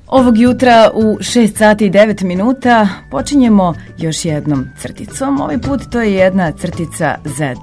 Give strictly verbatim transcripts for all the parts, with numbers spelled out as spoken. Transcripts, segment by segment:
Ovog jutra u šest sati i devet minuta počinjemo još jednom crticom. Ovaj put to je jedna crtica Z.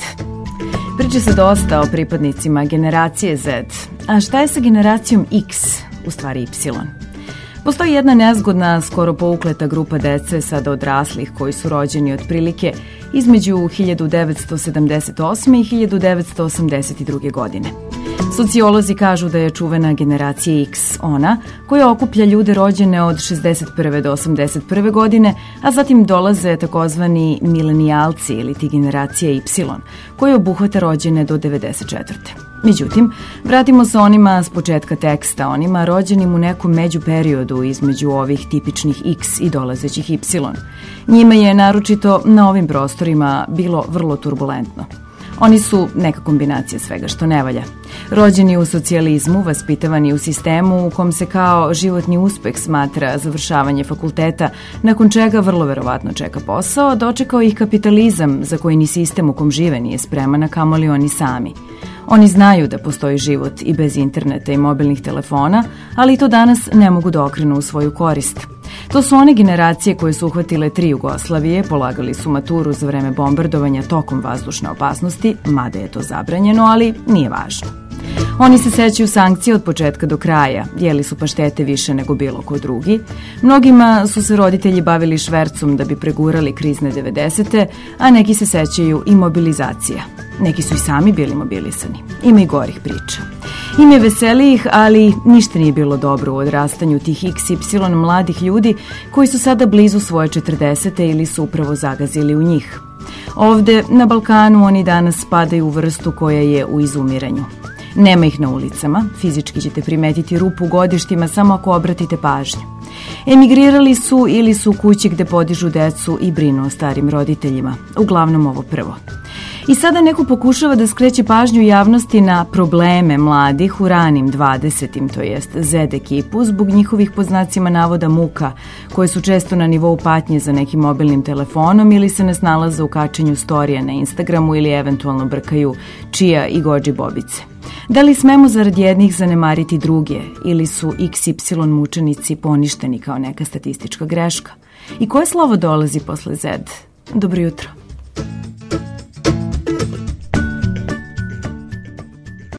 Priča se dosta o pripadnicima generacije Z. A šta je sa generacijom X, u stvari Y? Postoji jedna nezgodna, skoro poukleta grupa dece, sada odraslih, koji su rođeni otprilike između hiljadu devetsto sedamdeset osme i hiljadu devetsto osamdeset druge. godine. Sociolozi kažu da je čuvena generacija X ona koja okuplja ljude rođene od šezdeset prve do osamdeset prve. godine, a zatim dolaze takozvani milenijalci ili ti generacija Y, koja obuhvata rođene do devedeset četvrte. Međutim, vratimo se onima s početka teksta, onima rođenim u nekom međuperiodu između ovih tipičnih X i dolazećih Y. Njima je naročito na ovim prostorima bilo vrlo turbulentno. Oni su neka kombinacija svega što ne valja. Rođeni u socijalizmu, vaspitavani u sistemu u kom se kao životni uspeh smatra završavanje fakulteta, nakon čega vrlo verovatno čeka posao, dočekao ih kapitalizam za koji ni sistem u kom žive nije spreman, a kamoli oni sami. Oni znaju da postoji život i bez interneta i mobilnih telefona, ali to danas ne mogu da okrenu u svoju korist. To su one generacije koje su uhvatile tri Jugoslavije, polagali su maturu za vreme bombardovanja tokom vazdušne opasnosti, mada je to zabranjeno, ali nije važno. Oni se sećaju sankcije od početka do kraja, jeli su paštete više nego bilo ko drugi. Mnogima su se roditelji bavili švercom da bi pregurali krizne devedesete, a neki se sećaju i mobilizacija. Neki su i sami bili mobilisani. Ima i gorih priča. Ima i veselijih, ali ništa nije bilo dobro u odrastanju tih iks ipsilon mladih ljudi koji su sada blizu svoje četrdesete ili su upravo zagazili u njih. Ovde, na Balkanu, oni danas spadaju u vrstu koja je u izumiranju. Nema ih na ulicama, fizički ćete primetiti rupu u godištima samo ako obratite pažnju. Emigrirali su ili su u kući gde podižu decu i brinu o starim roditeljima, uglavnom ovo prvo. I sada neko pokušava da skreće pažnju javnosti na probleme mladih u ranim dvadesetim, to jest Z ekipu, zbog njihovih pod znacima navoda muka, koje su često na nivou patnje za nekim mobilnim telefonom ili se ne snalaze u kačenju storija na Instagramu ili eventualno brkaju čija i gođi bobice. Da li smemo zarad jednih zanemariti druge ili su iks ipsilon mučenici poništeni kao neka statistička greška? I koje slovo dolazi posle Z? Dobro jutro.